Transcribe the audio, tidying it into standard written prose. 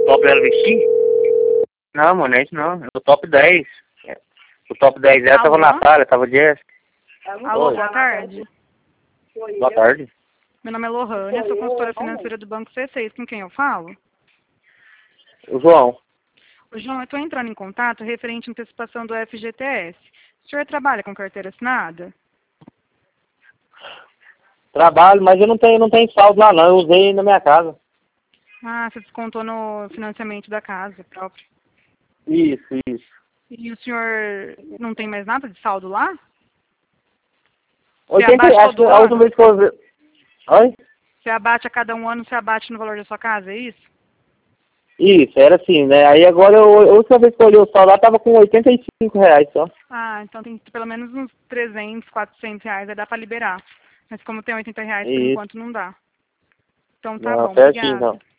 top LVX? Não, mano, é isso não. O top 10. O top 10 dela tava na Natália, tava Jéssica. Alô, boa tarde. Boa tarde. Meu nome é Lohane, eu sou consultora financeira do Banco C6. Com quem eu falo? O João. O João, eu estou entrando em contato referente à antecipação do FGTS. O senhor trabalha com carteira assinada? Trabalho, mas eu não tenho saldo lá não, eu usei na minha casa. Ah, você descontou no financiamento da casa próprio. Isso. E o senhor não tem mais nada de saldo lá? Você 80, abate acho que todo a última ano? vez que eu vi... Oi? Você abate a cada um ano, você abate no valor da sua casa, é isso? Isso, era assim, né? Aí agora, a última vez que eu olhei o saldo lá, tava com R$ 85 só. Ah, então tem pelo menos uns 300, 400 reais, aí dá pra liberar. Mas como tem 80 reais, por Isso. enquanto não dá. Então tá Não, bom, certinho, obrigada. então.